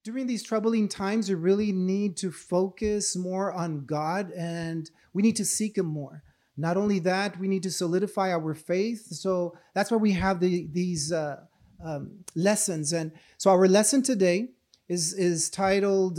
During these troubling times, we really need to focus more on God and we need to seek Him more. Not only that, we need to solidify our faith. So that's why we have these lessons. And so our lesson today is titled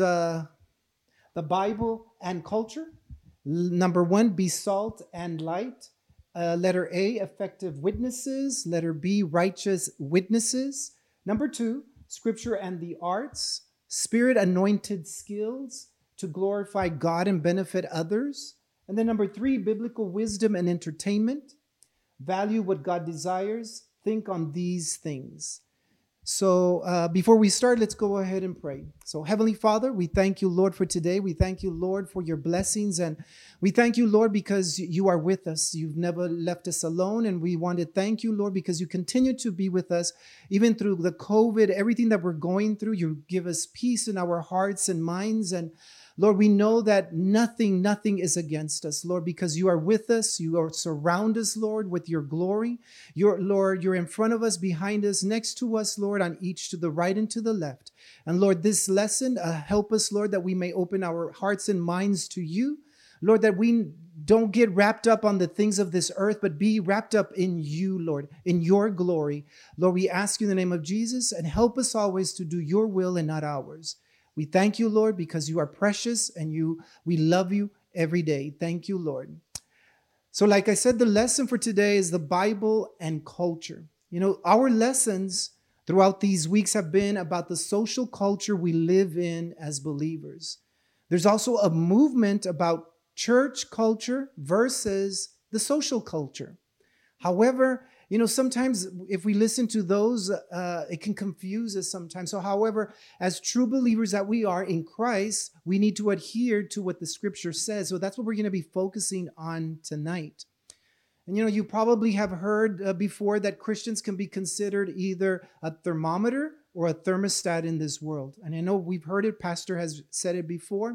The Bible and Culture. Number one, be salt and light. Letter A, effective witnesses. Letter B, righteous witnesses. Number two, scripture and the arts. Spirit anointed skills to glorify God and benefit others. And then number three, biblical wisdom and entertainment. Value what God desires. Think on these things. So before we start, let's go ahead and pray. So Heavenly Father, we thank you, Lord, for today. We thank you, Lord, for your blessings. And we thank you, Lord, because you are with us. You've never left us alone. And we want to thank you, Lord, because you continue to be with us, even through the COVID, everything that we're going through. You give us peace in our hearts and minds. And Lord, we know that nothing is against us, Lord, because you are with us. You are surround us, Lord, with your glory. Lord, you're in front of us, behind us, next to us, Lord, on each to the right and to the left. And Lord, this lesson, help us, Lord, that we may open our hearts and minds to you. Lord, that we don't get wrapped up on the things of this earth, but be wrapped up in you, Lord, in your glory. Lord, we ask you in the name of Jesus, and help us always to do your will and not ours. We thank you, Lord, because you are precious and we love you every day. Thank you, Lord. So like I said, the lesson for today is the Bible and culture. You know, our lessons throughout these weeks have been about the social culture we live in as believers. There's also a movement about church culture versus the social culture. However, you know, sometimes if we listen to those, it can confuse us sometimes. So however, as true believers that we are in Christ, we need to adhere to what the scripture says. So that's what we're going to be focusing on tonight. And, you know, you probably have heard before that Christians can be considered either a thermometer or a thermostat in this world. And I know we've heard it. Pastor has said it before.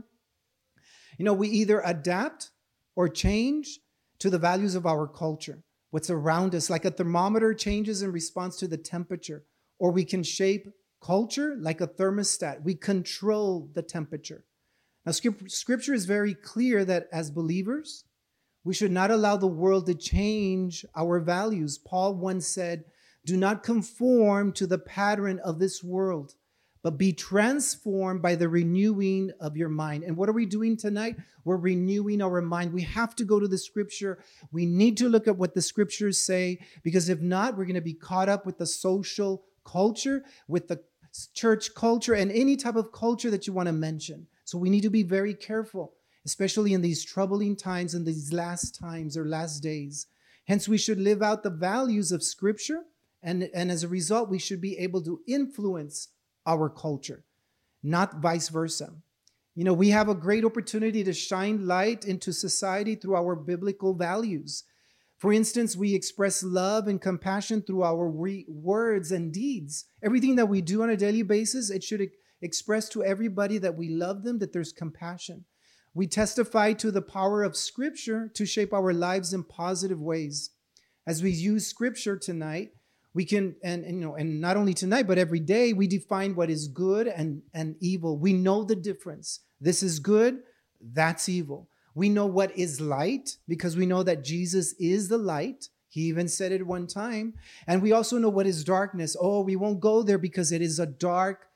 You know, we either adapt or change to the values of our culture. What's around us, like a thermometer changes in response to the temperature, or we can shape culture like a thermostat. We control the temperature. Now, scripture is very clear that as believers, we should not allow the world to change our values. Paul once said, do not conform to the pattern of this world, but be transformed by the renewing of your mind. And what are we doing tonight? We're renewing our mind. We have to go to the scripture. We need to look at what the scriptures say, because if not, we're going to be caught up with the social culture, with the church culture, and any type of culture that you want to mention. So we need to be very careful, especially in these troubling times, in these last times or last days. Hence, we should live out the values of scripture. And as a result, we should be able to influence our culture, not vice versa. You know, we have a great opportunity to shine light into society through our biblical values. For instance, we express love and compassion through our words and deeds. Everything that we do on a daily basis, it should express to everybody that we love them, that there's compassion. We testify to the power of Scripture to shape our lives in positive ways. As we use Scripture tonight, we can, and not only tonight, but every day, we define what is good and evil. We know the difference. This is good, that's evil. We know what is light because we know that Jesus is the light. He even said it one time. And we also know what is darkness. Oh, we won't go there because it is a dark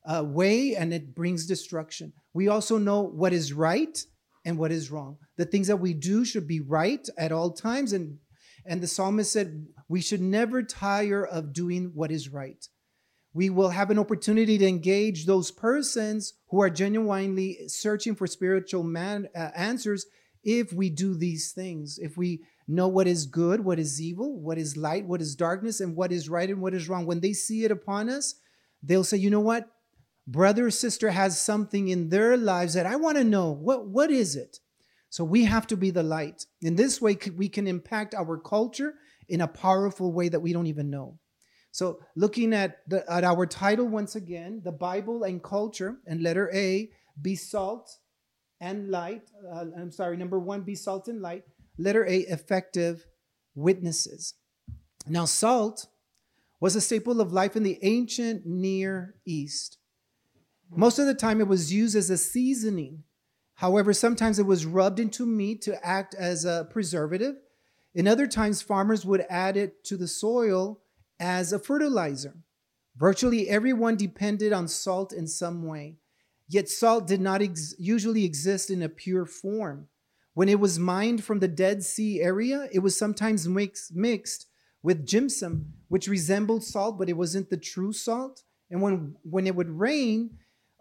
way and it brings destruction. We also know what is right and what is wrong. The things that we do should be right at all times. And the psalmist said, we should never tire of doing what is right. We will have an opportunity to engage those persons who are genuinely searching for spiritual answers if we do these things. If we know what is good, what is evil, what is light, what is darkness, and what is right and what is wrong. When they see it upon us, they'll say, you know what? Brother or sister has something in their lives that I want to know. What is it? So we have to be the light. In this way, we can impact our culture in a powerful way that we don't even know. So looking at our title once again, the Bible and culture, and letter A, be salt and light. Number one, be salt and light. Letter A, effective witnesses. Now, salt was a staple of life in the ancient Near East. Most of the time it was used as a seasoning. However, sometimes it was rubbed into meat to act as a preservative. In other times, farmers would add it to the soil as a fertilizer. Virtually everyone depended on salt in some way. Yet salt did not usually exist in a pure form. When it was mined from the Dead Sea area, it was sometimes mixed with gypsum, which resembled salt, but it wasn't the true salt. And when it would rain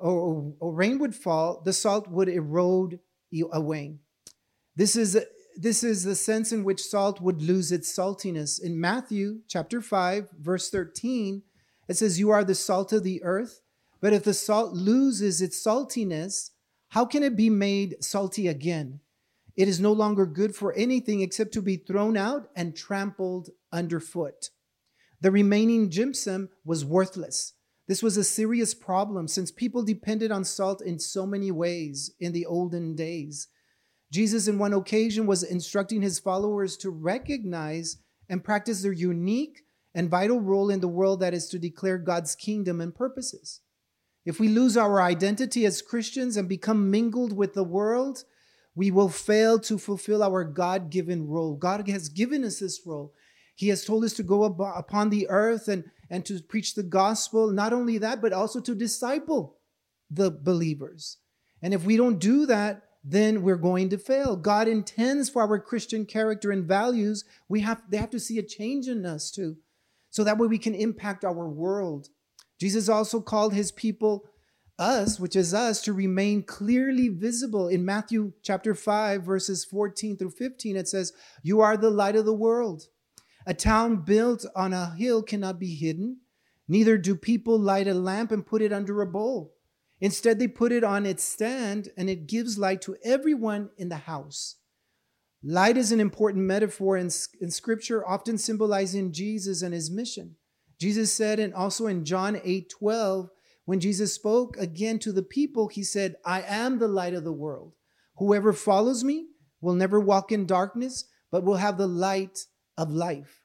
or rain would fall, the salt would erode away. This is the sense in which salt would lose its saltiness. In Matthew chapter 5, verse 13, it says, "You are the salt of the earth, but if the salt loses its saltiness, how can it be made salty again? It is no longer good for anything except to be thrown out and trampled underfoot." The remaining gypsum was worthless. This was a serious problem since people depended on salt in so many ways in the olden days. Jesus, in one occasion, was instructing his followers to recognize and practice their unique and vital role in the world, that is to declare God's kingdom and purposes. If we lose our identity as Christians and become mingled with the world, we will fail to fulfill our God-given role. God has given us this role. He has told us to go upon the earth and to preach the gospel. Not only that, but also to disciple the believers. And if we don't do that, then we're going to fail. God intends for our Christian character and values. They have to see a change in us too. So that way we can impact our world. Jesus also called his people, us, which is us, to remain clearly visible. In Matthew chapter 5, verses 14 through 15, it says, "You are the light of the world. A town built on a hill cannot be hidden. Neither do people light a lamp and put it under a bowl. Instead, they put it on its stand, and it gives light to everyone in the house." Light is an important metaphor in Scripture, often symbolizing Jesus and his mission. Jesus said, and also in John 8:12, when Jesus spoke again to the people, he said, "I am the light of the world. Whoever follows me will never walk in darkness, but will have the light of life."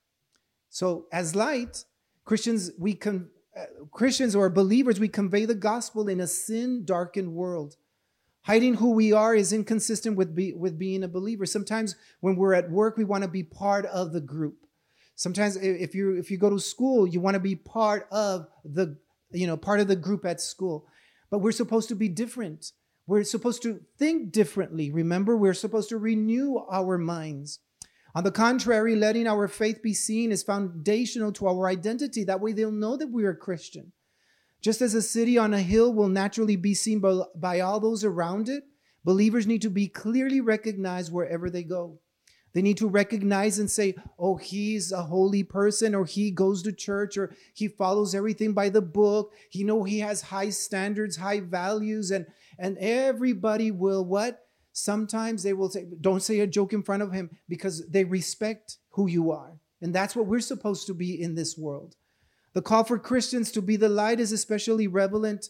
So as light, Christians or believers, we convey the gospel in a sin-darkened world. Hiding who we are is inconsistent with being a believer. Sometimes when we're at work, we want to be part of the group. Sometimes if you go to school, you want to be part of the group at school. But we're supposed to be different. We're supposed to think differently. Remember, we're supposed to renew our minds. On the contrary, letting our faith be seen is foundational to our identity. That way they'll know that we are Christian. Just as a city on a hill will naturally be seen by all those around it, believers need to be clearly recognized wherever they go. They need to recognize and say, "Oh, he's a holy person," or "He goes to church," or "He follows everything by the book." He has high standards, high values, and everybody will what? Sometimes they will say, don't say a joke in front of him, because they respect who you are. And that's what we're supposed to be in this world. The call for Christians to be the light is especially relevant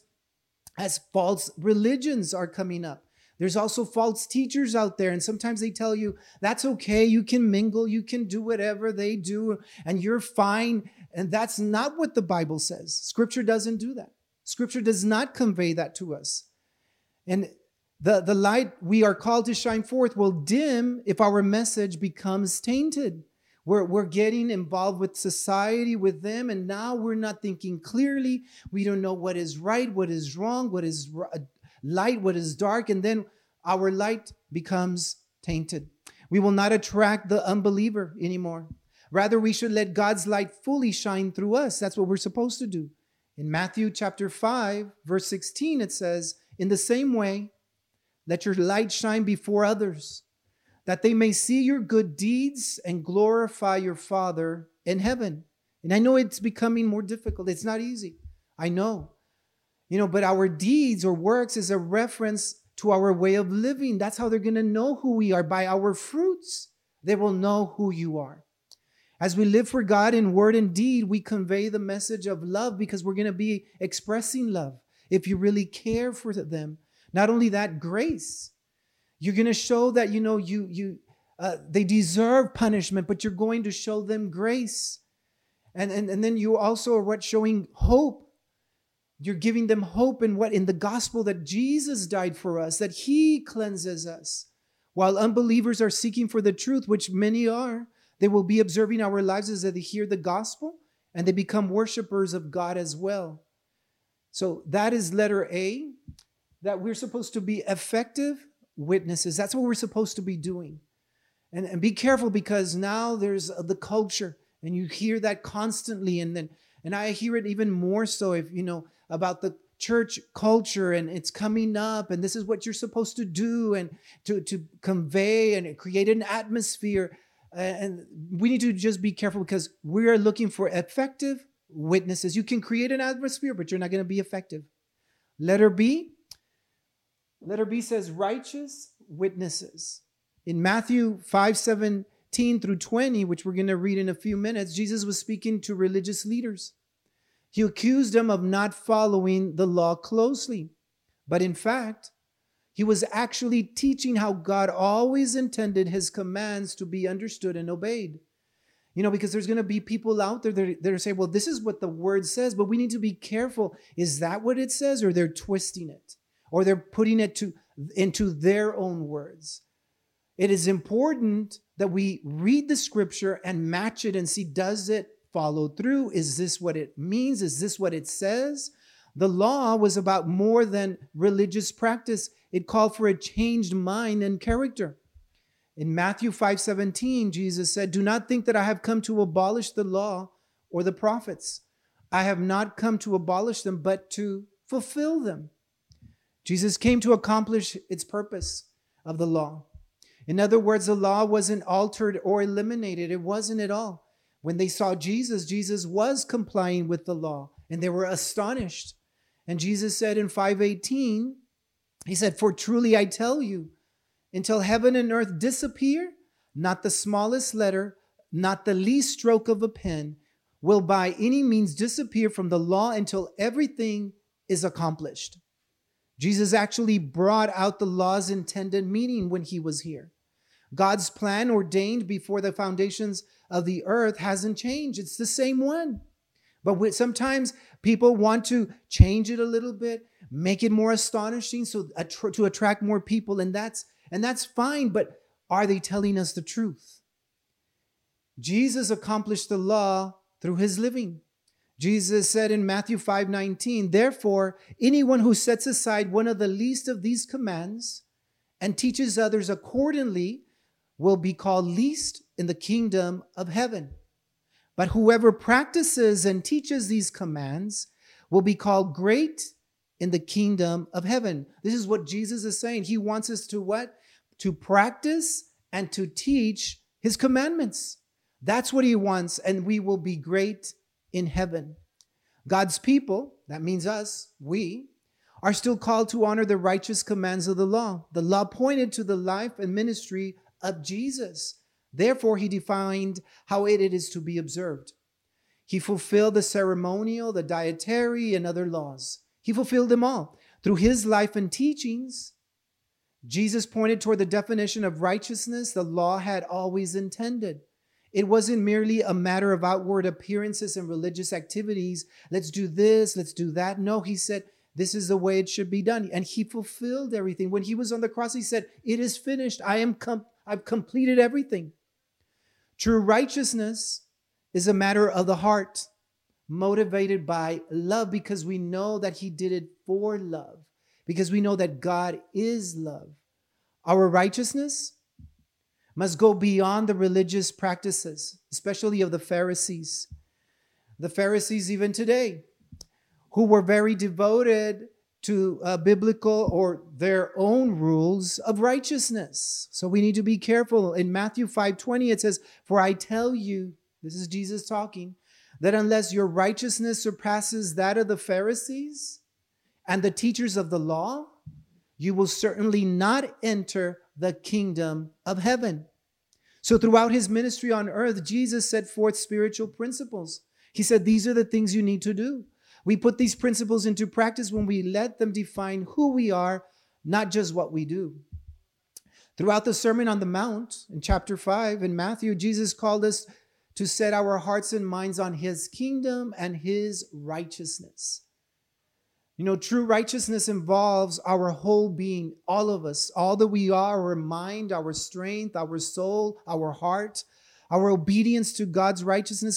as false religions are coming up. There's also false teachers out there, and sometimes they tell you, that's okay, you can mingle, you can do whatever they do, and you're fine. And that's not what the Bible says. Scripture doesn't do that. Scripture does not convey that to us. And the light we are called to shine forth will dim if our message becomes tainted. We're getting involved with society, with them, and now we're not thinking clearly. We don't know what is right, what is wrong, what is light, what is dark, and then our light becomes tainted. We will not attract the unbeliever anymore. Rather, we should let God's light fully shine through us. That's what we're supposed to do. In Matthew chapter 5, verse 16, it says, "In the same way, let your light shine before others, that they may see your good deeds and glorify your Father in heaven." And I know it's becoming more difficult. It's not easy. I know. But our deeds or works is a reference to our way of living. That's how they're going to know who we are. By our fruits, they will know who you are. As we live for God in word and deed, we convey the message of love, because we're going to be expressing love if you really care for them. Not only that, grace. You're going to show that, they deserve punishment, but you're going to show them grace. And then you also are showing hope. You're giving them hope in what? In the gospel that Jesus died for us, that he cleanses us. While unbelievers are seeking for the truth, which many are, they will be observing our lives as they hear the gospel and they become worshipers of God as well. So that is letter A, that we're supposed to be effective witnesses. That's what we're supposed to be doing. And be careful, because now there's the culture, and you hear that constantly. And I hear it even more so if, about the church culture, and it's coming up, and this is what you're supposed to do, and to convey and create an atmosphere. And we need to just be careful, because we are looking for effective witnesses. You can create an atmosphere, but you're not going to be effective. Letter B says righteous witnesses. In Matthew 5:17 through 20, which we're going to read in a few minutes, Jesus was speaking to religious leaders. He accused them of not following the law closely. But in fact, he was actually teaching how God always intended his commands to be understood and obeyed. Because there's going to be people out there that are saying, well, this is what the word says, but we need to be careful. Is that what it says? Or they're twisting it, or they're putting it into their own words. It is important that we read the scripture and match it and see, does it follow through? Is this what it means? Is this what it says? The law was about more than religious practice. It called for a changed mind and character. In Matthew 5:17, Jesus said, "Do not think that I have come to abolish the law or the prophets. I have not come to abolish them, but to fulfill them." Jesus came to accomplish its purpose of the law. In other words, the law wasn't altered or eliminated. It wasn't at all. When they saw Jesus, Jesus was complying with the law, and they were astonished. And Jesus said in 5:18, he said, "For truly I tell you, until heaven and earth disappear, not the smallest letter, not the least stroke of a pen will by any means disappear from the law until everything is accomplished." Jesus actually brought out the law's intended meaning when he was here. God's plan ordained before the foundations of the earth hasn't changed. It's the same one. But sometimes people want to change it a little bit, make it more astonishing to attract more people. And that's fine. But are they telling us the truth? Jesus accomplished the law through his living. Jesus said in Matthew 5:19, "Therefore, anyone who sets aside one of the least of these commands and teaches others accordingly will be called least in the kingdom of heaven. But whoever practices and teaches these commands will be called great in the kingdom of heaven." This is what Jesus is saying. He wants us to what? To practice and to teach his commandments. That's what he wants, and we will be great in heaven. God's people, that means us, we, are still called to honor the righteous commands of the law. The law pointed to the life and ministry of Jesus. Therefore, he defined how it is to be observed. He fulfilled the ceremonial, the dietary, and other laws. He fulfilled them all. Through his life and teachings, Jesus pointed toward the definition of righteousness the law had always intended. It wasn't merely a matter of outward appearances and religious activities. Let's do this, let's do that. No, he said, this is the way it should be done. And he fulfilled everything. When he was on the cross, he said, "It is finished. I've completed everything." True righteousness is a matter of the heart, motivated by love, because we know that he did it for love, because we know that God is love. Our righteousness must go beyond the religious practices, especially of the Pharisees. The Pharisees even today, who were very devoted to biblical or their own rules of righteousness. So we need to be careful. In Matthew 5:20, it says, "For I tell you," this is Jesus talking, "that unless your righteousness surpasses that of the Pharisees and the teachers of the law, you will certainly not enter the kingdom of heaven." So throughout his ministry on earth, Jesus set forth spiritual principles. He said, these are the things you need to do. We put these principles into practice when we let them define who we are, not just what we do. Throughout the Sermon on the Mount, in chapter 5 in Matthew, Jesus called us to set our hearts and minds on his kingdom and his righteousness. You know, true righteousness involves our whole being, all of us, all that we are, our mind, our strength, our soul, our heart. Our obedience to God's righteousness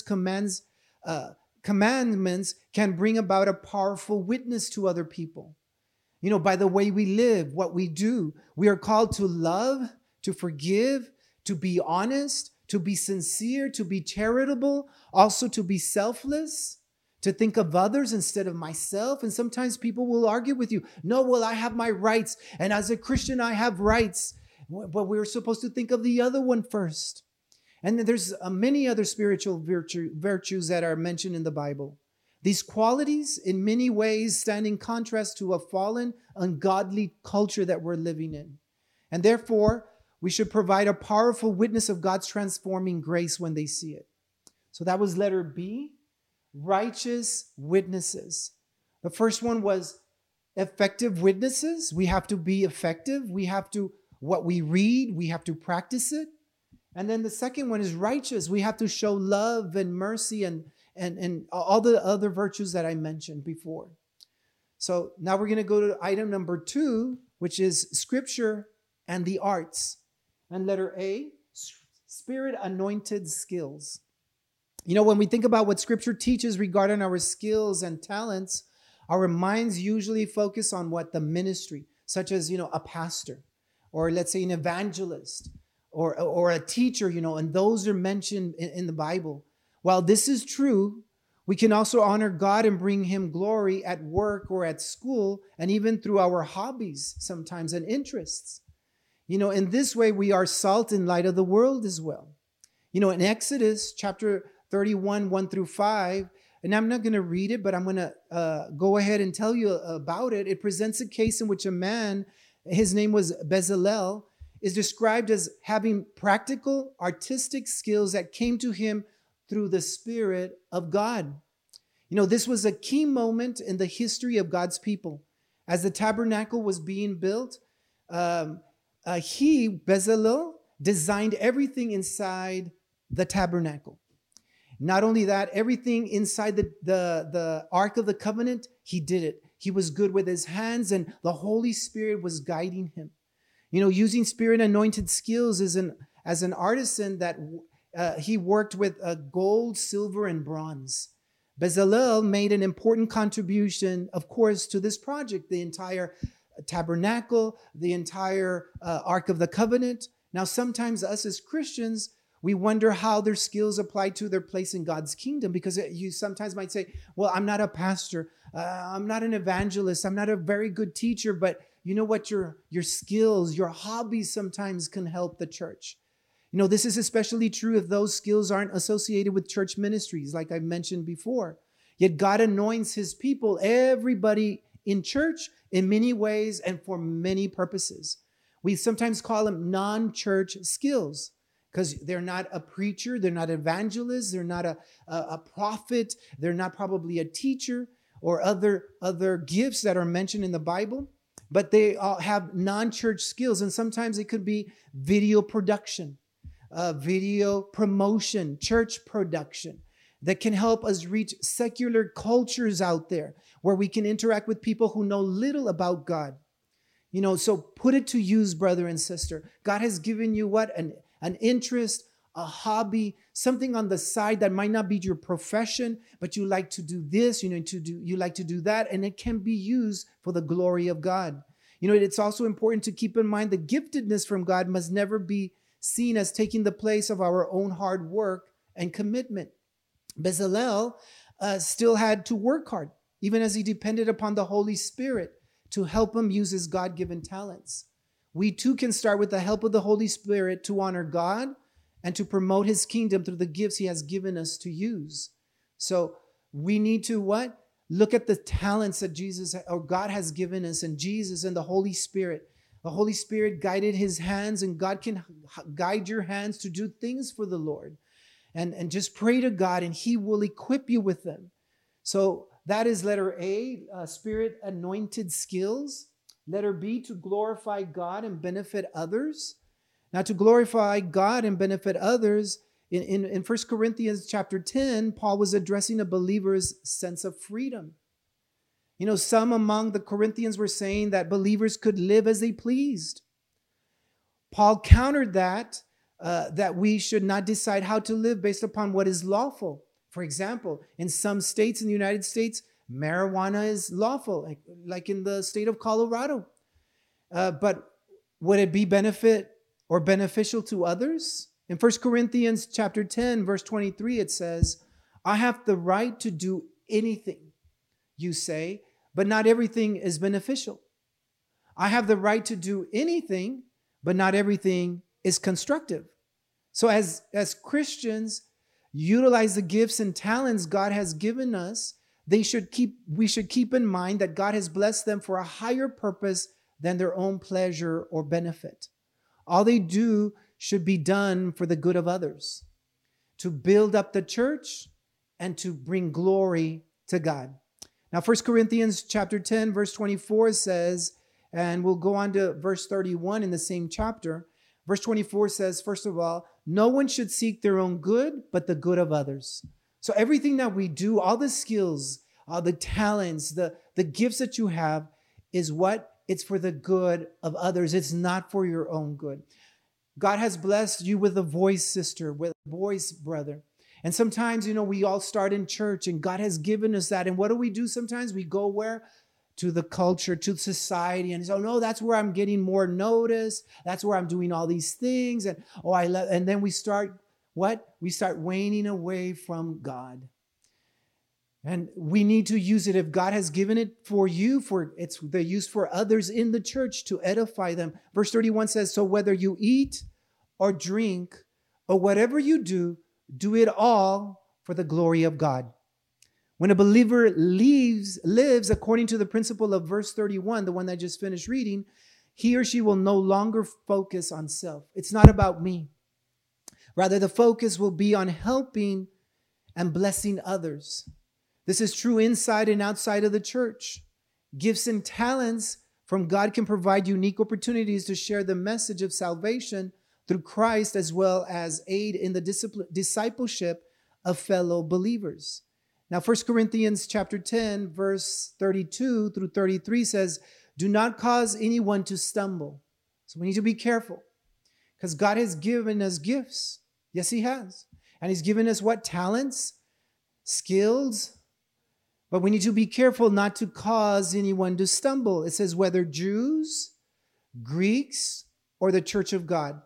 commandments can bring about a powerful witness to other people. You know, by the way we live, what we do, we are called to love, to forgive, to be honest, to be sincere, to be charitable, also to be selfless, to think of others instead of myself. And sometimes people will argue with you. No, well, I have my rights. And as a Christian, I have rights. But we're supposed to think of the other one first. And there's many other spiritual virtues that are mentioned in the Bible. These qualities, in many ways, stand in contrast to a fallen, ungodly culture that we're living in. And therefore, we should provide a powerful witness of God's transforming grace when they see it. So that was letter B, righteous witnesses. The first one was effective witnesses. We have to be effective. What we read, we have to practice it. And then the second one is righteous. We have to show love and mercy and all the other virtues that I mentioned before. So now we're going to go to item number 2, which is scripture and the arts. And letter A, spirit anointed skills. You know, when we think about what scripture teaches regarding our skills and talents, our minds usually focus on what the ministry, such as, you know, a pastor, or let's say an evangelist, or a teacher, you know, and those are mentioned in the Bible. While this is true, we can also honor God and bring him glory at work or at school, and even through our hobbies sometimes and interests. You know, in this way, we are salt in light of the world as well. You know, in Exodus chapter 31, 1 through 5, and I'm not going to read it, but I'm going to go ahead and tell you about it. It presents a case in which a man, his name was Bezalel, is described as having practical, artistic skills that came to him through the Spirit of God. You know, this was a key moment in the history of God's people. As the tabernacle was being built, Bezalel, designed everything inside the tabernacle. Not only that, everything inside the Ark of the Covenant, he did it. He was good with his hands, and the Holy Spirit was guiding him. You know, using spirit-anointed skills as an artisan that he worked with gold, silver, and bronze. Bezalel made an important contribution, of course, to this project, the entire tabernacle, the entire Ark of the Covenant. Now, sometimes us as Christians, we wonder how their skills apply to their place in God's kingdom, because you sometimes might say, well, I'm not a pastor. I'm not an evangelist. I'm not a very good teacher, but you know what? Your skills, your hobbies sometimes can help the church. You know, this is especially true if those skills aren't associated with church ministries, like I mentioned before. Yet God anoints his people, everybody in church, in many ways and for many purposes. We sometimes call them non-church skills because they're not a preacher, they're not evangelists, they're not a prophet, they're not probably a teacher or other gifts that are mentioned in the Bible. But they all have non-church skills, and sometimes it could be video production, video promotion, church production that can help us reach secular cultures out there where we can interact with people who know little about God. You know, so put it to use, brother and sister. God has given you what? An interest, a hobby, something on the side that might not be your profession, but you like to do this, you like to do that, and it can be used for the glory of God. You know, it's also important to keep in mind the giftedness from God must never be seen as taking the place of our own hard work and commitment. Bezalel still had to work hard, even as he depended upon the Holy Spirit to help him use his God-given talents. We too can start with the help of the Holy Spirit to honor God and to promote his kingdom through the gifts he has given us to use. So we need to what? Look at the talents that Jesus or God has given us, and Jesus and the Holy Spirit. The Holy Spirit guided his hands, and God can guide your hands to do things for the Lord. And just pray to God and he will equip you with them. So that is letter A, spirit anointed skills. Letter B, to glorify God and benefit others. Now, to glorify God and benefit others, in 1 Corinthians chapter 10, Paul was addressing a believer's sense of freedom. Some among the Corinthians were saying that believers could live as they pleased. Paul countered that we should not decide how to live based upon what is lawful. For example, in some states in the United States, marijuana is lawful, like in the state of Colorado. But would it be beneficial to others? In 1 Corinthians chapter 10, verse 23, it says, I have the right to do anything, you say, but not everything is beneficial. I have the right to do anything, but not everything is constructive. So as Christians utilize the gifts and talents God has given us, we should keep in mind that God has blessed them for a higher purpose than their own pleasure or benefit. All they do should be done for the good of others, to build up the church and to bring glory to God. Now, 1 Corinthians chapter 10, verse 24 says, and we'll go on to verse 31 in the same chapter. Verse 24 says, first of all, no one should seek their own good, but the good of others. So everything that we do, all the skills, the talents, the gifts that you have is what? It's for the good of others. It's not for your own good. God has blessed you with a voice, sister, with a voice, brother. And sometimes, we all start in church and God has given us that. And what do we do sometimes? We go where? To the culture, to society. And so, no, that's where I'm getting more notice. That's where I'm doing all these things. And and then we start what? We start waning away from God. And we need to use it. If God has given it for you, it's the use for others in the church to edify them. Verse 31 says, so whether you eat or drink or whatever you do, do it all for the glory of God. When a believer lives according to the principle of verse 31, the one that I just finished reading, he or she will no longer focus on self. It's not about me. Rather, the focus will be on helping and blessing others. This is true inside and outside of the church. Gifts and talents from God can provide unique opportunities to share the message of salvation through Christ, as well as aid in the discipleship of fellow believers. Now, 1 Corinthians chapter 10, verse 32 through 33 says, do not cause anyone to stumble. So we need to be careful because God has given us gifts. Yes, he has. And he's given us what? Talents, skills. But we need to be careful not to cause anyone to stumble. It says whether Jews, Greeks, or the church of God.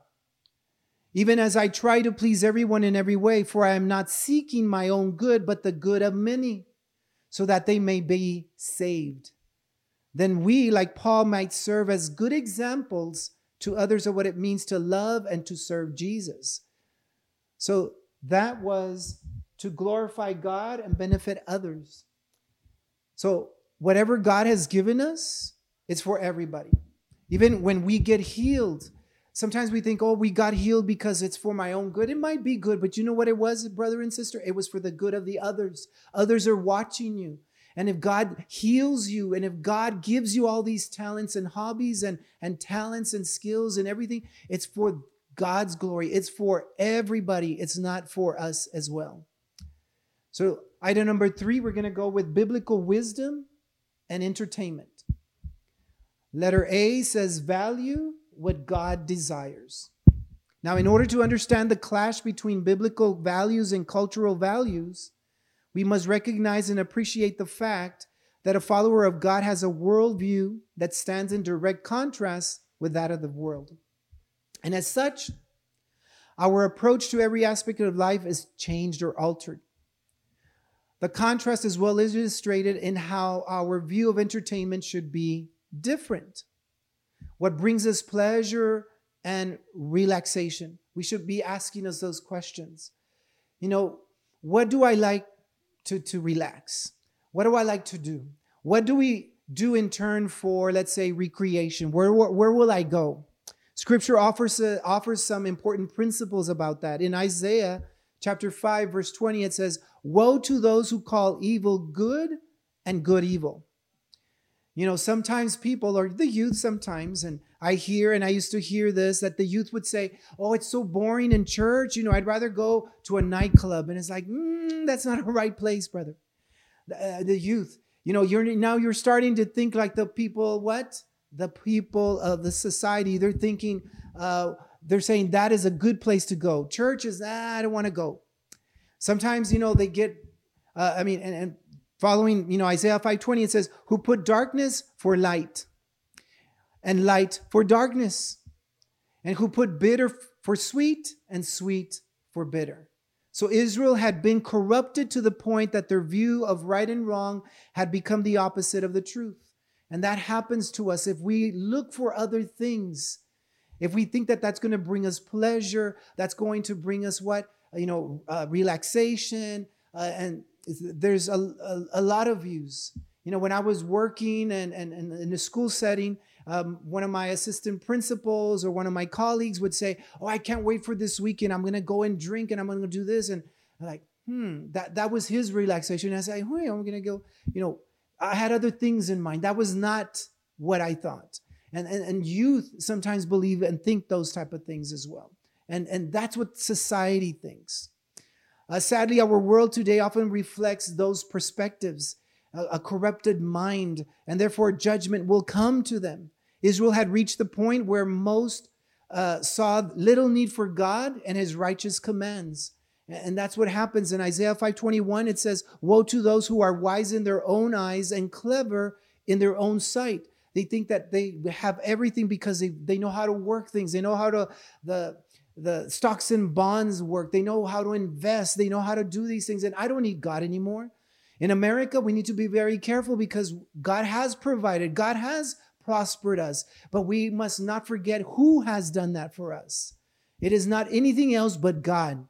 Even as I try to please everyone in every way, for I am not seeking my own good, but the good of many, so that they may be saved. Then we, like Paul, might serve as good examples to others of what it means to love and to serve Jesus. So that was to glorify God and benefit others. So whatever God has given us, it's for everybody. Even when we get healed, sometimes we think, oh, we got healed because it's for my own good. It might be good, but you know what it was, brother and sister? It was for the good of the others. Others are watching you. And if God heals you, and if God gives you all these talents and hobbies and talents and skills and everything, it's for God's glory. It's for everybody. It's not for us as well. So item number 3, we're going to go with biblical wisdom and entertainment. Letter A says value what God desires. Now, in order to understand the clash between biblical values and cultural values, we must recognize and appreciate the fact that a follower of God has a worldview that stands in direct contrast with that of the world. And as such, our approach to every aspect of life is changed or altered. The contrast is well illustrated in how our view of entertainment should be different. What brings us pleasure and relaxation? We should be asking us those questions. What do I like to relax? What do I like to do? What do we do in turn for, let's say, recreation? Where will I go? Scripture offers some important principles about that. In Isaiah chapter 5, verse 20, it says, woe to those who call evil good and good evil. Sometimes people, or the youth sometimes, and I used to hear this, that the youth would say, oh, it's so boring in church. I'd rather go to a nightclub. And it's like, that's not a right place, brother. The youth, You're starting to think like the people, what? The people of the society. They're thinking, they're saying that is a good place to go. Church is, I don't want to go. Sometimes, they get, and following, Isaiah 5:20, it says, who put darkness for light and light for darkness, and who put bitter for sweet and sweet for bitter. So Israel had been corrupted to the point that their view of right and wrong had become the opposite of the truth. And that happens to us if we look for other things. If we think that that's going to bring us pleasure, that's going to bring us what? Relaxation. And there's a lot of views. When I was working and in a school setting, one of my assistant principals or one of my colleagues would say, oh, I can't wait for this weekend. I'm going to go and drink and I'm going to do this. And I'm like, that was his relaxation. I said, hey, I'm going to go, I had other things in mind. That was not what I thought. And youth sometimes believe and think those type of things as well. And that's what society thinks. Sadly, our world today often reflects those perspectives. A corrupted mind, and therefore judgment will come to them. Israel had reached the point where most saw little need for God and his righteous commands. And that's what happens in Isaiah 5:21. It says, woe to those who are wise in their own eyes and clever in their own sight. They think that they have everything because they know how to work things. They know how to, the stocks and bonds work. They know how to invest. They know how to do these things. And I don't need God anymore. In America, we need to be very careful because God has provided, God has prospered us, but we must not forget who has done that for us. It is not anything else but God.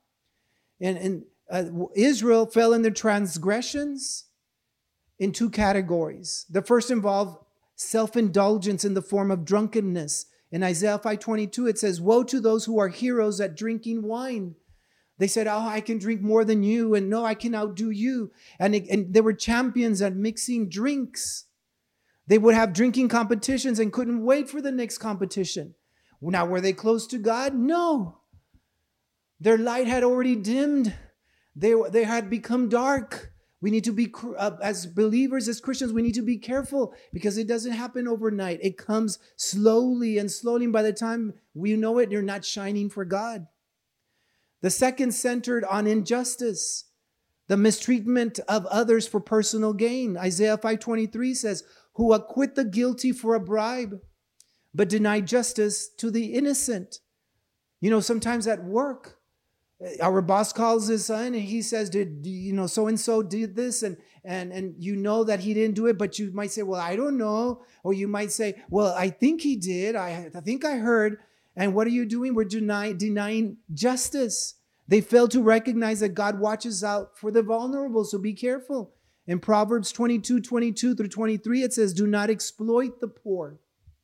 And Israel fell in their transgressions in two categories. The first involved self-indulgence in the form of drunkenness. In Isaiah 5:22, it says, woe to those who are heroes at drinking wine. They said, oh, I can drink more than you. And no, I can outdo you. And they were champions at mixing drinks. They would have drinking competitions and couldn't wait for the next competition. Now, were they close to God? No. Their light had already dimmed. They had become dark. We need to be, as believers, as Christians, we need to be careful because it doesn't happen overnight. It comes slowly and slowly. And by the time we know it, you're not shining for God. The second centered on injustice, the mistreatment of others for personal gain. Isaiah 5:23 says, who acquit the guilty for a bribe, but deny justice to the innocent. Sometimes at work, our boss calls his son and he says, did so-and-so did this? And that he didn't do it, but you might say, well, I don't know. Or you might say, well, I think he did. I think I heard. And what are you doing? We're denying justice. They fail to recognize that God watches out for the vulnerable, so be careful. In Proverbs 22:22 through 23, it says, do not exploit the poor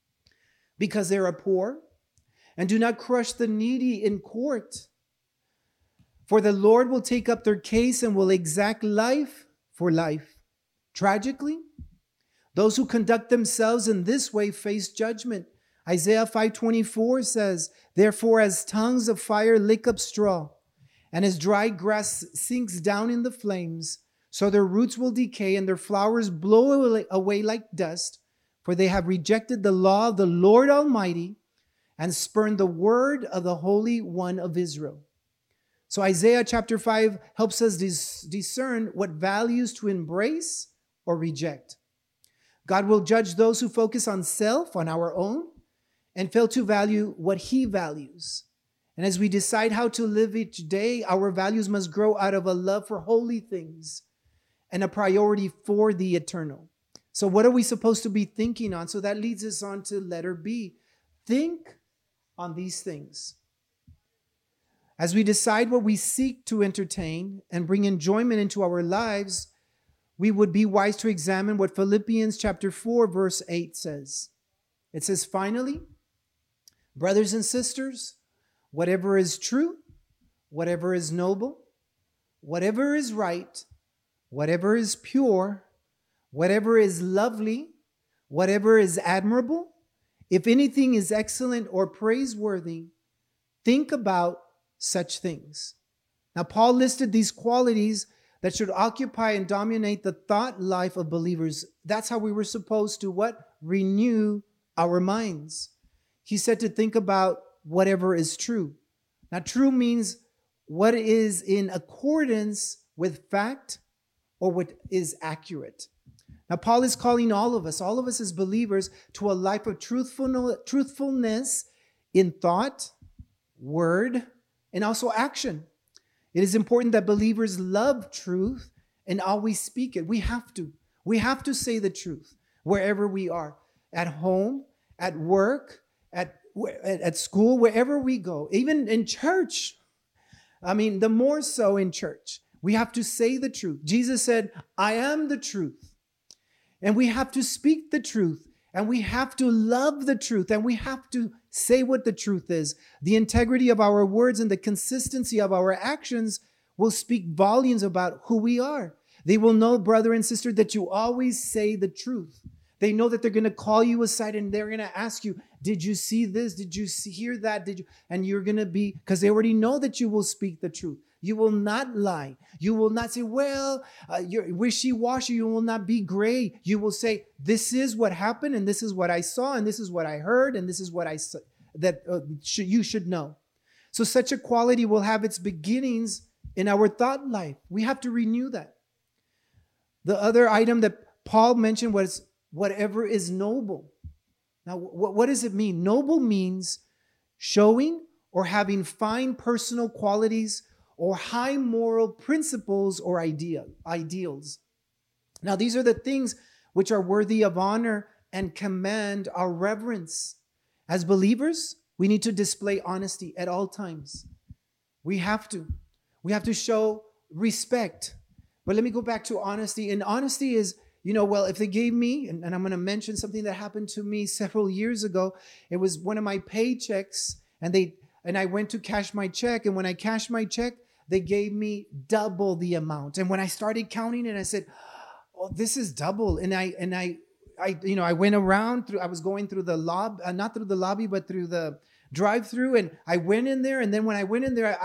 because they are poor, and do not crush the needy in court. For the Lord will take up their case and will exact life for life. Tragically, those who conduct themselves in this way face judgment. Isaiah 5:24 says, therefore, as tongues of fire lick up straw, and as dry grass sinks down in the flames, so their roots will decay and their flowers blow away like dust, for they have rejected the law of the Lord Almighty and spurned the word of the Holy One of Israel. So Isaiah chapter 5 helps us discern what values to embrace or reject. God will judge those who focus on self, on our own, and fail to value what he values. And as we decide how to live each day, our values must grow out of a love for holy things and a priority for the eternal. So what are we supposed to be thinking on? So that leads us on to letter B. Think on these things. As we decide what we seek to entertain and bring enjoyment into our lives, we would be wise to examine what Philippians chapter 4, verse 8 says. It says, finally, brothers and sisters, whatever is true, whatever is noble, whatever is right, whatever is pure, whatever is lovely, whatever is admirable, if anything is excellent or praiseworthy, think about such things. Now, Paul listed these qualities that should occupy and dominate the thought life of believers. That's how we were supposed to what? Renew our minds. He said to think about whatever is true. Now, true means what is in accordance with fact or what is accurate. Now, Paul is calling all of us as believers, to a life of truthfulness in thought, word, and also action. It is important that believers love truth and always speak it. We have to. We have to say the truth wherever we are, at home, at work, at school, wherever we go, even in church. I mean, the more so in church. We have to say the truth. Jesus said, I am the truth. And we have to speak the truth. And we have to love the truth. And we have to say what the truth is. The integrity of our words and the consistency of our actions will speak volumes about who we are. They will know, brother and sister, that you always say the truth. They know that they're going to call you aside and they're going to ask you, did you see this? Did you hear that? Did you? And you're going to be, because they already know that you will speak the truth. You will not lie. You will not say, well, you're wishy-washy. You will not be gray. You will say, this is what happened, and this is what I saw, and this is what I heard, and this is what I saw that you should know. So such a quality will have its beginnings in our thought life. We have to renew that. The other item that Paul mentioned was whatever is noble. Now, what does it mean? Noble means showing or having fine personal qualities or high moral principles or ideals. Now, these are the things which are worthy of honor and command our reverence. As believers, we need to display honesty at all times. We have to. We have to show respect. But let me go back to honesty. And honesty is, well, if they gave me, and I'm going to mention something that happened to me several years ago. It was one of my paychecks, and I went to cash my check. And when I cashed my check, they gave me double the amount. And when I started counting it, I said, "Oh, this is double." And I went around through. I was going through the lobby, not through the lobby, but through the drive-through. And I went in there. And then when I went in there,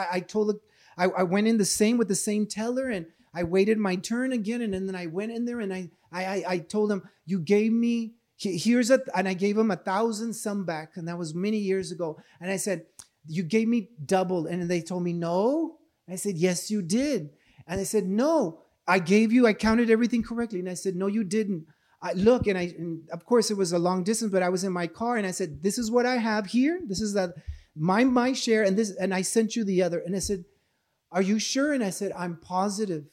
I went in the same with the same teller, and I waited my turn again. And then I went in there, and I told him, "You gave me and I gave him 1,000 some back, and that was many years ago. And I said, "You gave me double," and they told me no. I said, "Yes, you did." And they said, "No, I counted everything correctly." And I said, "No, you didn't. And of course it was a long distance, but I was in my car, and I said, "This is what I have here. This is my share, and I sent you the other." And I said, "Are you sure?" And I said, "I'm positive."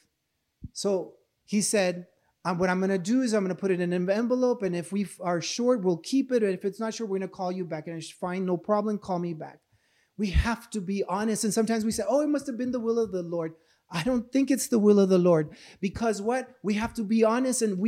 So he said, "What I'm going to do is I'm going to put it in an envelope, and if we are short, we'll keep it. And if it's not short, we're going to call you back." And I said, "Fine, no problem. Call me back." We have to be honest. And sometimes we say, "Oh, it must have been the will of the Lord." I don't think it's the will of the Lord, because we have to be honest. And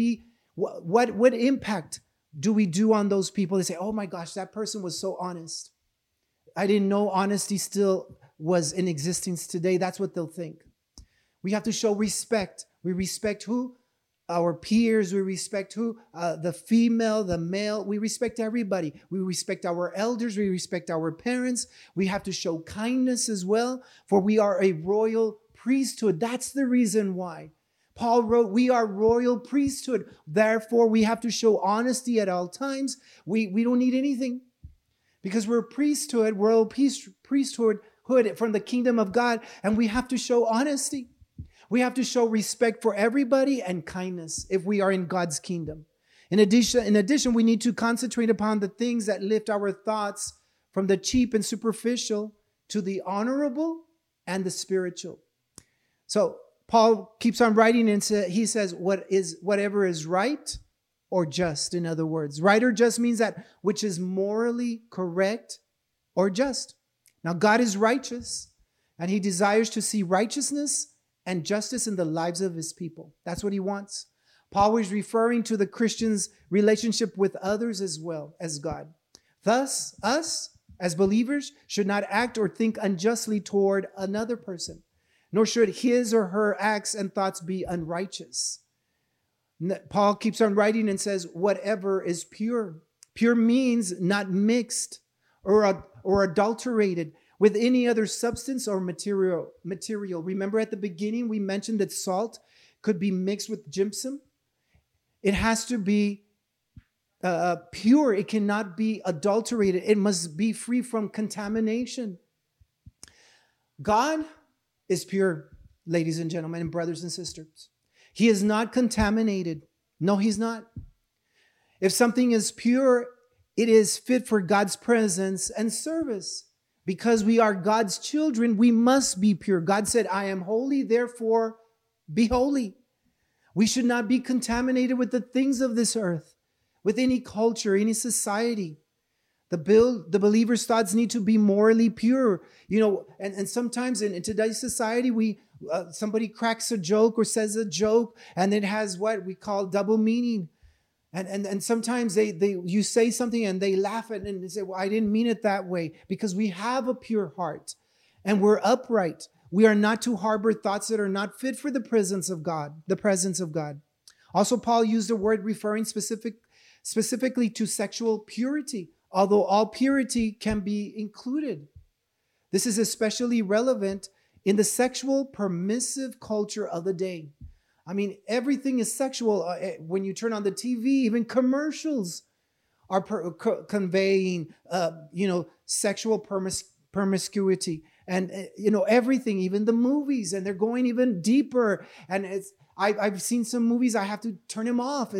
what impact do we do on those people? They say, "Oh my gosh, that person was so honest. I didn't know honesty still was in existence today." That's what they'll think. We have to show respect. We respect who? Our peers. We respect who? The female, the male. We respect everybody. We respect our elders. We respect our parents. We have to show kindness as well, for we are a royal priesthood. That's the reason why. Paul wrote, we are royal priesthood. Therefore, we have to show honesty at all times. We don't need anything, because we're a priesthood, royal priesthood from the kingdom of God, and we have to show honesty. We have to show respect for everybody and kindness if we are in God's kingdom. In addition, we need to concentrate upon the things that lift our thoughts from the cheap and superficial to the honorable and the spiritual. So Paul keeps on writing, and he says, whatever is right or just. In other words, right or just means that which is morally correct or just. Now, God is righteous, and he desires to see righteousness and justice in the lives of his people. That's what he wants. Paul was referring to the Christian's relationship with others as well as God. Thus, us as believers should not act or think unjustly toward another person, nor should his or her acts and thoughts be unrighteous. Paul keeps on writing and says, whatever is pure. Pure means not mixed or adulterated. with any other substance or material. Remember at the beginning we mentioned that salt could be mixed with gypsum. It has to be pure. It cannot be adulterated. It must be free from contamination. God is pure, ladies and gentlemen, and brothers and sisters. He is not contaminated. No, he's not. If something is pure, it is fit for God's presence and service. Because we are God's children, we must be pure. God said, I am holy, therefore be holy. We should not be contaminated with the things of this earth, with any culture, any society. The believer's thoughts need to be morally pure. And sometimes in today's society, somebody cracks a joke or says a joke, and it has what we call double meaning. And sometimes you say something and they laugh at it and they say, well, I didn't mean it that way, because we have a pure heart and we're upright. We are not to harbor thoughts that are not fit for the presence of God, Also, Paul used a word referring specifically to sexual purity, although all purity can be included. This is especially relevant in the sexual permissive culture of the day. I mean, everything is sexual. When you turn on the TV, even commercials are conveying, sexual promiscuity. And, everything, even the movies, and they're going even deeper. And I've seen some movies, I have to turn them off.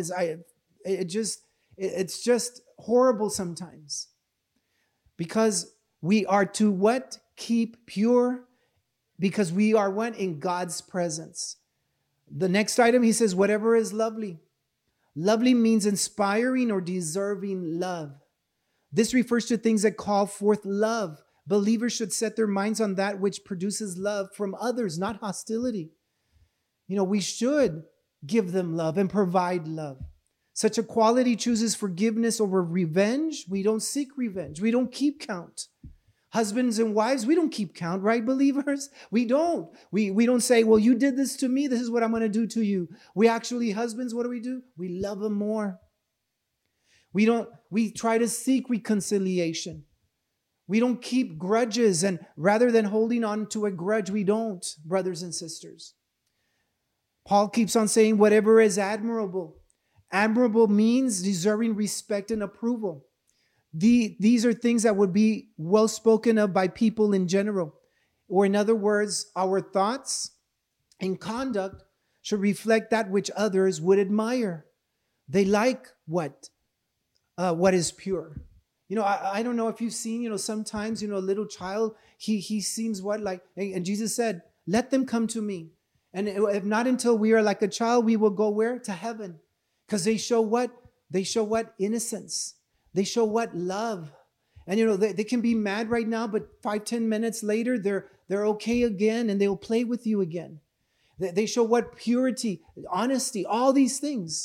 It's just horrible sometimes. Because we are to what? Keep pure. Because we are what? In God's presence. The next item, he says, whatever is lovely. Lovely means inspiring or deserving love. This refers to things that call forth love. Believers should set their minds on that which produces love from others, not hostility. We should give them love and provide love. Such a quality chooses forgiveness over revenge. We don't seek revenge. We don't keep count. Husbands and wives, we don't keep count, right, believers? We don't. We don't say, well, you did this to me. This is what I'm going to do to you. Husbands, what do? We love them more. We try to seek reconciliation. We don't keep grudges, and rather than holding on to a grudge, we don't, brothers and sisters. Paul keeps on saying, whatever is admirable. Admirable means deserving respect and approval. These are things that would be well spoken of by people in general. Or in other words, our thoughts and conduct should reflect that which others would admire. They like what is pure. I don't know if you've seen, sometimes, a little child, he seems and Jesus said, let them come to me. And if not until we are like a child, we will go where? To heaven. Because they show what? They show what? Innocence. They show what? Love. And they can be mad right now, but 5-10 minutes later, they're okay again, and they'll play with you again. They show what? Purity, honesty, all these things.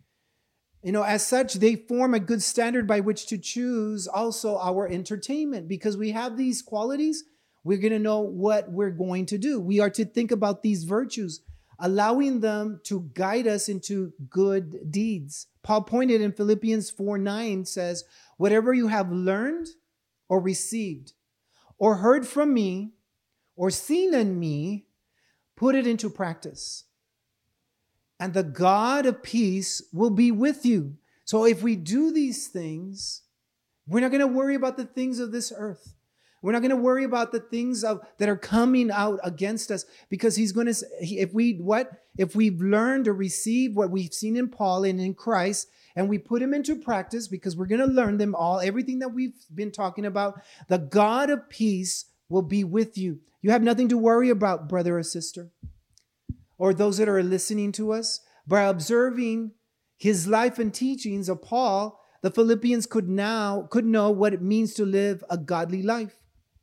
As such, they form a good standard by which to choose also our entertainment. Because we have these qualities, we're going to know what we're going to do. We are to think about these virtues, allowing them to guide us into good deeds. Paul pointed in Philippians 4:9 says, whatever you have learned or received or heard from me or seen in me, put it into practice. And the God of peace will be with you. So if we do these things, we're not going to worry about the things of this earth. We're not going to worry about the things that are coming out against us, because he's going to, if we've learned or received what we've seen in Paul and in Christ, and we put them into practice, because we're going to learn them all, everything that we've been talking about, the God of peace will be with you. You have nothing to worry about, brother or sister, or those that are listening to us. By observing his life and teachings of Paul, the Philippians could know what it means to live a godly life.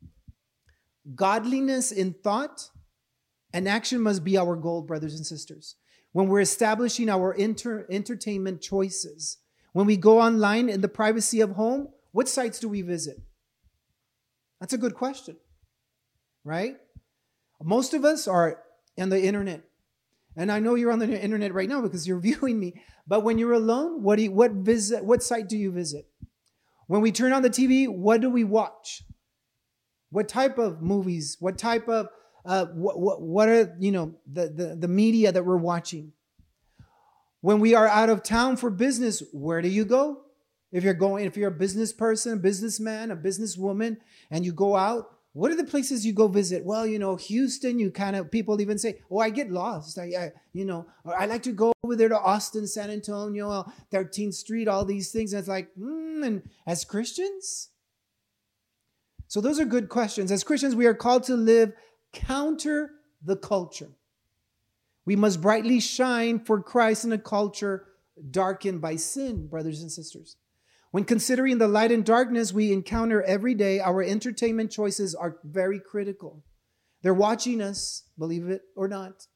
Godliness in thought and action must be our goal, brothers and sisters. When we're establishing our entertainment choices, when we go online in the privacy of home, what sites do we visit? That's a good question, right? Most of us are on the internet. And I know you're on the internet right now because you're viewing me. But when you're alone, what site do you visit? When we turn on the TV, what do we watch? What type of movies? What type of what are the media that we're watching? When we are out of town for business, where do you go? If you're a business person, a businessman, a businesswoman, and you go out, what are the places you go visit? Well, Houston, people even say, oh, I get lost. Or I like to go over there to Austin, San Antonio, 13th Street, all these things. And it's like, and as Christians? So those are good questions. As Christians, we are called to live counter the culture. We must brightly shine for Christ in a culture darkened by sin, brothers and sisters. When considering the light and darkness we encounter every day, our entertainment choices are very critical. They're watching us, believe it or not.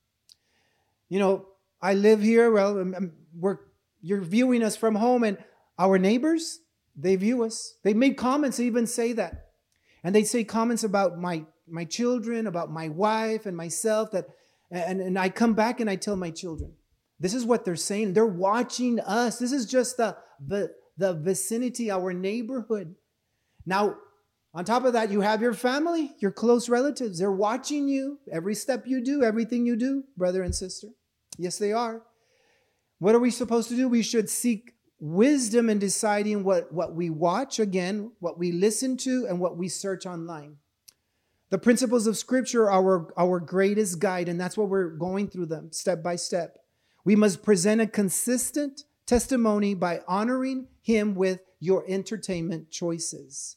I live here. Well, you're viewing us from home, and our neighbors, they view us. They made comments, they even say that. And they say comments about my children, about my wife and myself, and I come back and I tell my children, this is what they're saying. They're watching us. This is just the vicinity, our neighborhood. Now, on top of that, you have your family, your close relatives. They're watching you, every step you do, everything you do, brother and sister. Yes, they are. What are we supposed to do? We should seek wisdom in deciding what we watch, again, what we listen to, and what we search online. The principles of Scripture are our greatest guide, and that's what we're going through them step by step. We must present a consistent testimony by honoring Him with your entertainment choices.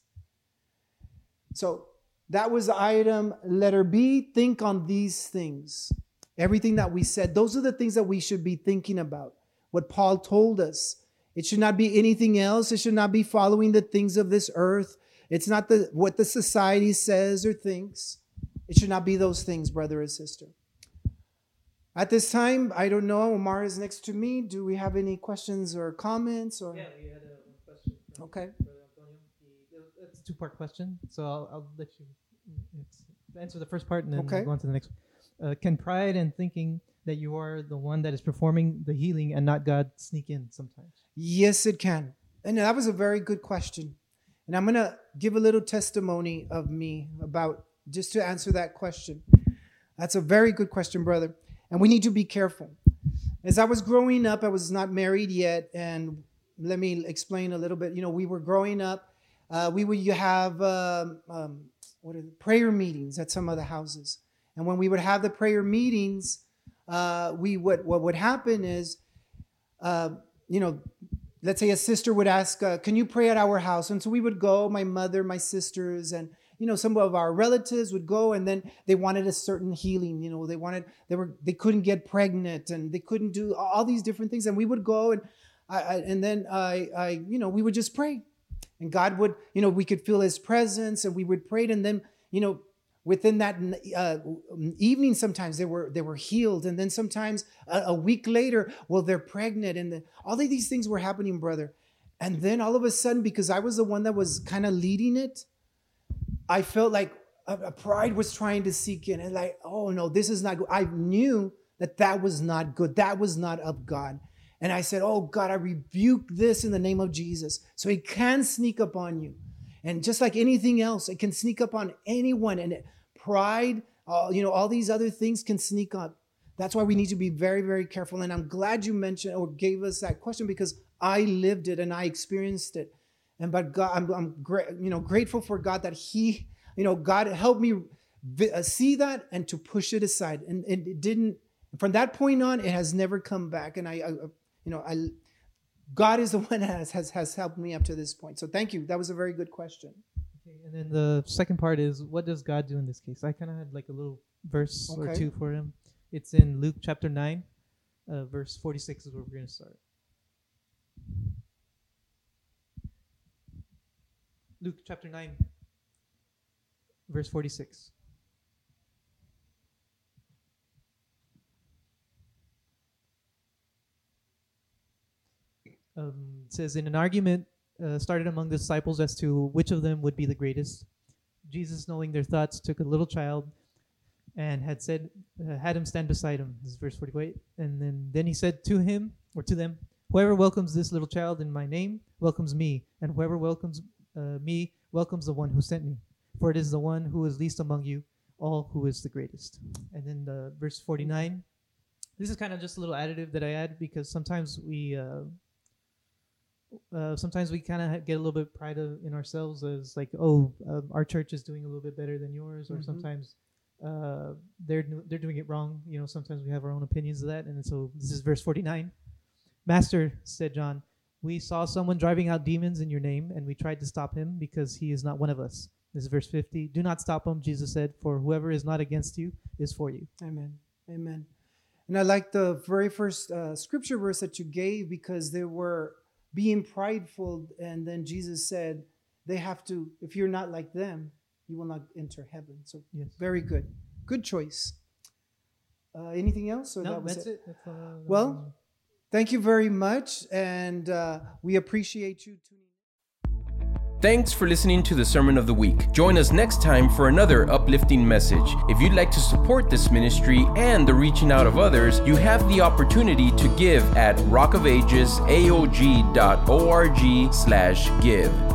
So that was item letter B. Think on these things. Everything that we said, those are the things that we should be thinking about. What Paul told us. It should not be anything else. It should not be following the things of this earth. It's not what the society says or thinks. It should not be those things, brother and sister. At this time, I don't know. Omar is next to me. Do we have any questions or comments? Or? Yeah, we had a question. Okay. It's a two-part question, so I'll let you answer the first part and then okay. We'll go on to the next one. Can pride and thinking that you are the one that is performing the healing and not God sneak in sometimes? Yes, it can. And that was a very good question. And I'm going to give a little testimony of me about just to answer that question. That's a very good question, brother. And we need to be careful. As I was growing up, I was not married yet. And let me explain a little bit. We were growing up. We would have prayer meetings at some of the houses. And when we would have the prayer meetings, what would happen is, let's say a sister would ask, can you pray at our house? And so we would go, my mother, my sisters, and some of our relatives would go, and then they wanted a certain healing. They couldn't get pregnant, and they couldn't do all these different things. And we would go, and then we would just pray, and God would, we could feel His presence, and we would pray, and then, within that evening, sometimes they were healed, and then sometimes a week later, well, they're pregnant, and all of these things were happening, brother. And then all of a sudden, because I was the one that was kind of leading it, I felt like a pride was trying to seek in, and like, oh no, this is not good. I knew that was not good. That was not of God. And I said, oh God, I rebuke this in the name of Jesus. So it can sneak up on you. And just like anything else, it can sneak up on anyone. And pride, all these other things can sneak up. That's why we need to be very, very careful. And I'm glad you mentioned or gave us that question, because I lived it and I experienced it. But God, I'm grateful for God that He, God helped me see that and to push it aside. And it didn't. From that point on, it has never come back. And God is the one that has helped me up to this point. So thank you. That was a very good question. Okay, and then the second part is, what does God do in this case? I kind of had like a little verse or two for him. It's in Luke chapter 9, verse 46 is where we're going to start. Luke chapter 9, verse 46. It says, in an argument started among the disciples as to which of them would be the greatest, Jesus, knowing their thoughts, took a little child and had him stand beside him. This is verse 48. And then he said to him, or to them, whoever welcomes this little child in my name welcomes me, and whoever welcomes me welcomes the one who sent me. for it is the one who is least among you, all who is the greatest. And then verse 49. This is kind of just a little additive that I add because sometimes we kind of get a little bit pride in ourselves as like, our church is doing a little bit better than yours, or sometimes they're doing it wrong. You know, sometimes we have our own opinions of that. And so this is verse 49. Master, said John, we saw someone driving out demons in your name, and we tried to stop him because he is not one of us. This is verse 50. Do not stop him, Jesus said, for whoever is not against you is for you. Amen. Amen. And I like the very first scripture verse that you gave because they were being prideful. And then Jesus said, they have to, if you're not like them, you will not enter heaven. So Yes. very good. Good choice. Anything else? Or No, that was that's it. Well, thank you very much. And we appreciate you tuning in. Thanks for listening to the Sermon of the Week. Join us next time for another uplifting message. If you'd like to support this ministry and the reaching out of others, you have the opportunity to give at rockofagesaog.org/give.